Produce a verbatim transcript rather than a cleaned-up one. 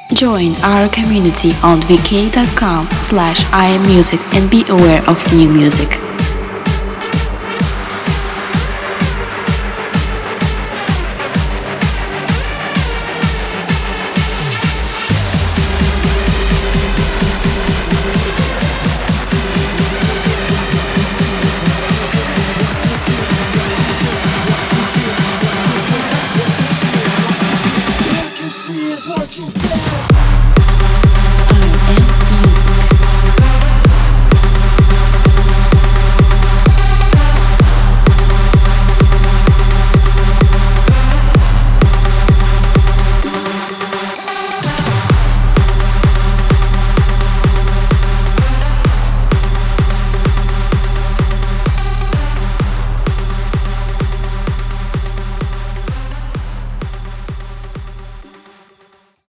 Join our community on vk.com slash iammusic and be aware of new music. What you see is what you get.